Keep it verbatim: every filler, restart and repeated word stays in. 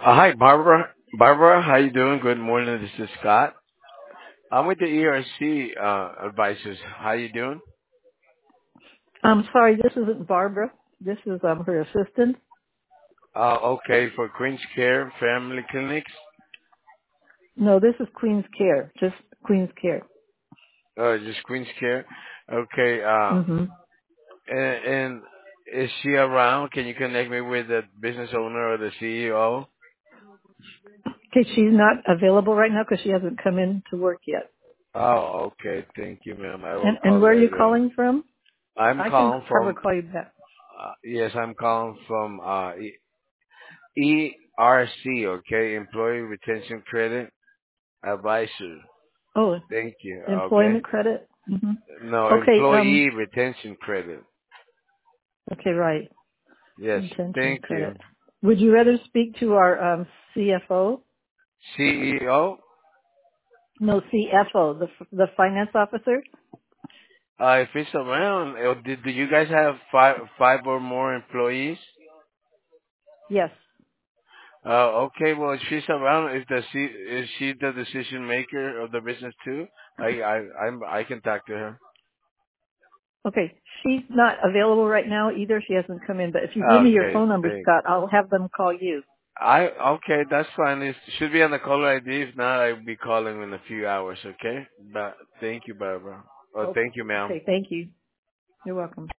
Uh, hi, Barbara. Barbara, how you doing? Good morning. This is Scott. I'm with the E R C uh, advisors. How you doing? I'm sorry, this isn't Barbara. This is um her assistant. Uh, okay, for Queen's Care Family Clinics. No, this is Queen's Care. Just Queen's Care. Uh, just Queen's Care. Okay. Uh, Mm-hmm. and, and is she around? Can you connect me with the business owner or the C E O? Okay, she's not available right now because she hasn't come in to work yet. Oh, okay. Thank you, ma'am. I will And and call where are you later on. calling from? I'm I can calling have her from. call you back. Uh, yes, I'm calling from uh, E- ERC. Okay, Employee Retention Credit Advisor. Oh, Thank you. Okay. employment credit. Mm-hmm. No, Okay. Um. employee retention credit. Okay. Right. Yes. Retention Thank you. credit. Would you rather speak to our um C F O? C E O. No, C F O, the the finance officer. Uh, if it's around, uh, do, do you guys have five five or more employees? Yes. Uh, okay. Well, if she's around, is the she is she the decision maker of the business too? I I I'm, I can talk to her. Okay. She's not available right now either. She hasn't come in. But if you give me your Okay. phone number, Thank. Scott, I'll have them call you. I okay. That's fine. It should be on the caller I D. If not, I'll be calling in a few hours. Okay. But thank you, Barbara. Oh, Oh, thank you, ma'am. okay. Thank you. You're welcome.